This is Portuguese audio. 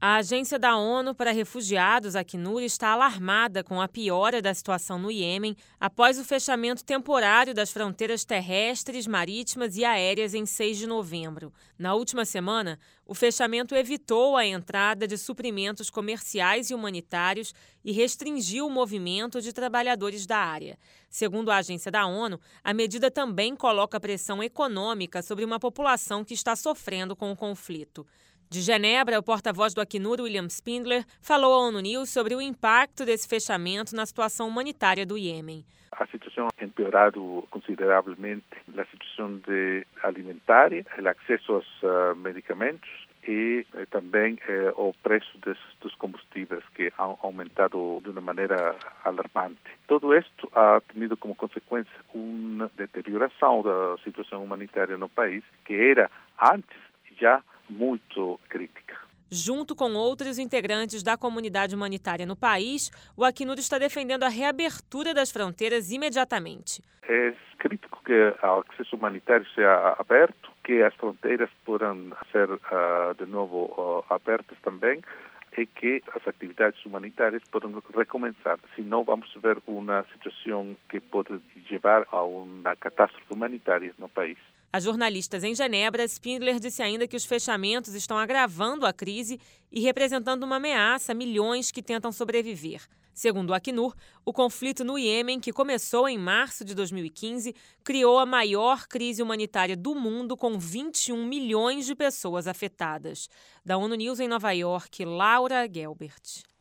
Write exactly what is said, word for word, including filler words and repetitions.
A Agência da ONU para Refugiados, Acnur, está alarmada com a piora da situação no Iêmen após o fechamento temporário das fronteiras terrestres, marítimas e aéreas em seis de novembro. Na última semana, o fechamento evitou a entrada de suprimentos comerciais e humanitários e restringiu o movimento de trabalhadores da área. Segundo a agência da ONU, a medida também coloca pressão econômica sobre uma população que está sofrendo com o conflito. De Genebra, o porta-voz do Acnur, William Spindler, falou à ONU News sobre o impacto desse fechamento na situação humanitária do Iêmen. A situação ha empeorado consideravelmente a situação de alimentar, o acesso aos uh, medicamentos e eh, também eh, o preço des, dos combustíveis que han aumentado de uma maneira alarmante. Todo isto ha tenido como consequência uma deterioração da situação humanitária no país que era antes já muito crítica. Junto com outros integrantes da comunidade humanitária no país, o Acnur está defendendo a reabertura das fronteiras imediatamente. É crítico que o acesso humanitário seja aberto, que as fronteiras possam ser uh, de novo uh, abertas também e que as atividades humanitárias possam recomeçar. Senão vamos ver uma situação que pode levar a uma catástrofe humanitária no país. A jornalistas em Genebra, Spindler disse ainda que os fechamentos estão agravando a crise e representando uma ameaça a milhões que tentam sobreviver. Segundo o Acnur, o conflito no Iêmen, que começou em março de dois mil e quinze, criou a maior crise humanitária do mundo, com vinte e um milhões de pessoas afetadas. Da ONU News em Nova York, Laura Gelbert.